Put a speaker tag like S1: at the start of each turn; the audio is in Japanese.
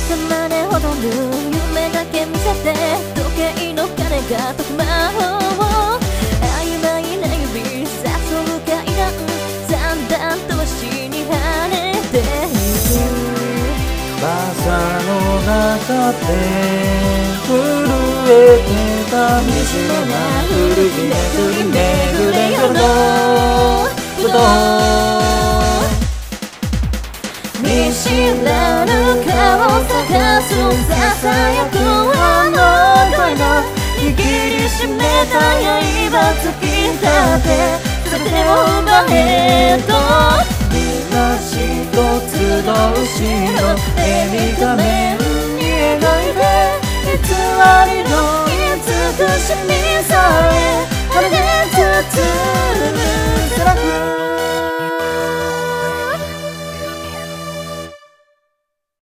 S1: 頭で踊る夢だけ見せて時計の鐘が解く魔法曖昧な指誘う階段だんだんと足に跳ねていく
S2: 傘の中で震えてた惨めな古着巡り巡れ夜のぶどう
S1: 見知らぬ顔を探すささやくあの声の握りしめた刃突き立て全てを奪えと
S2: 東と集う白絵に画面に描いて偽りの慈しみさえ